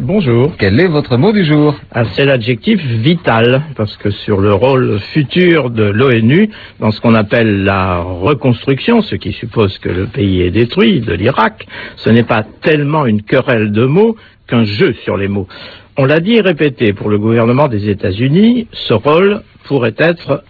Bonjour. Quel est votre mot du jour? C'est l'adjectif vital, parce que sur le rôle futur de l'ONU, dans ce qu'on appelle la reconstruction, ce qui suppose que le pays est détruit, de l'Irak, ce n'est pas tellement une querelle de mots qu'un jeu sur les mots. On l'a dit et répété, pour le gouvernement des États-Unis, ce rôle pourrait être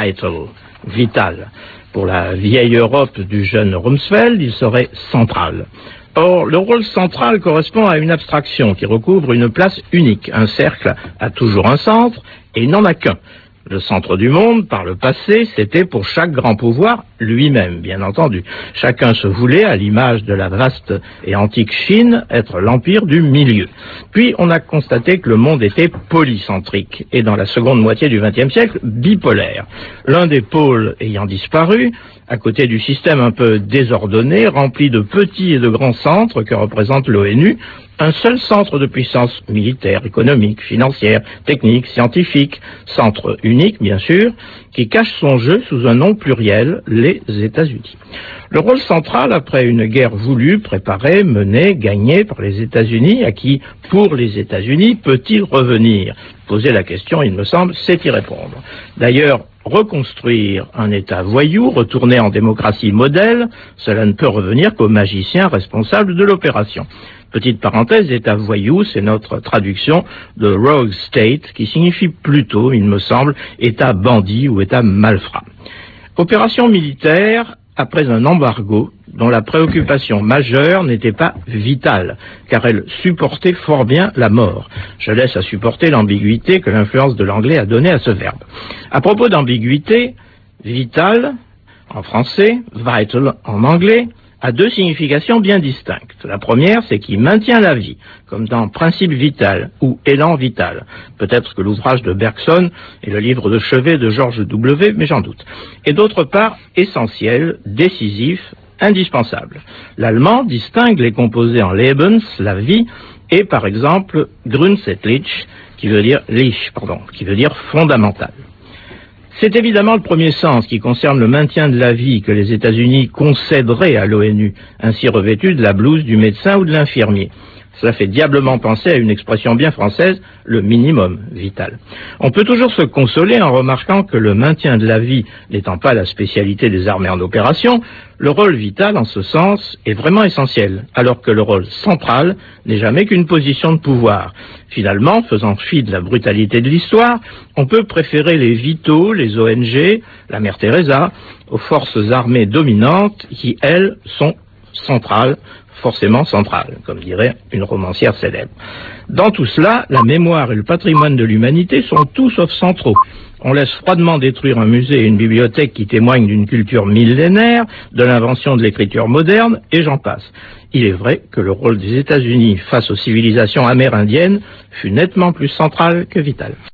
vital. Pour la vieille Europe du jeune Rumsfeld, il serait central. Or, le rôle central correspond à une abstraction qui recouvre une place unique. Un cercle a toujours un centre et il n'en a qu'un. Le centre du monde, par le passé, c'était pour chaque grand pouvoir lui-même, bien entendu. Chacun se voulait, à l'image de la vaste et antique Chine, être l'empire du milieu. Puis on a constaté que le monde était polycentrique, et dans la seconde moitié du XXe siècle, bipolaire. L'un des pôles ayant disparu, à côté du système un peu désordonné, rempli de petits et de grands centres que représente l'ONU, un seul centre de puissance militaire, économique, financière, technique, scientifique, centre unique bien sûr, qui cache son jeu sous un nom pluriel, les États-Unis. Le rôle central, après une guerre voulue, préparée, menée, gagnée par les États-Unis, à qui, pour les États-Unis, peut-il revenir? Poser la question, il me semble, c'est y répondre. D'ailleurs, reconstruire un État voyou, retourner en démocratie modèle, cela ne peut revenir qu'aux magiciens responsables de l'opération. Petite parenthèse, État voyou, c'est notre traduction de Rogue State, qui signifie plutôt, il me semble, État bandit ou État malfrat. Opération militaire après un embargo dont la préoccupation majeure n'était pas vitale, car elle supportait fort bien la mort. Je laisse à supporter l'ambiguïté que l'influence de l'anglais a donnée à ce verbe. À propos d'ambiguïté, vital, en français, vital en anglais, a deux significations bien distinctes. La première, c'est qu'il maintient la vie, comme dans Principe vital ou Élan vital. Peut-être que l'ouvrage de Bergson est le livre de chevet de George W., mais j'en doute. Et d'autre part, essentiel, décisif, indispensable. L'allemand distingue les composés en Lebens, la vie, et par exemple Grundsätzlich, qui veut dire fondamental. C'est évidemment le premier sens qui concerne le maintien de la vie que les États-Unis concéderaient à l'ONU, ainsi revêtue de la blouse du médecin ou de l'infirmier. Cela fait diablement penser à une expression bien française, le minimum vital. On peut toujours se consoler en remarquant que le maintien de la vie n'étant pas la spécialité des armées en opération, le rôle vital en ce sens est vraiment essentiel, alors que le rôle central n'est jamais qu'une position de pouvoir. Finalement, faisant fi de la brutalité de l'histoire, on peut préférer les vitaux, les ONG, la mère Teresa, aux forces armées dominantes qui, elles, sont centrales, forcément centrale, comme dirait une romancière célèbre. Dans tout cela, la mémoire et le patrimoine de l'humanité sont tout sauf centraux. On laisse froidement détruire un musée et une bibliothèque qui témoignent d'une culture millénaire, de l'invention de l'écriture moderne, et j'en passe. Il est vrai que le rôle des États-Unis face aux civilisations amérindiennes fut nettement plus central que vital.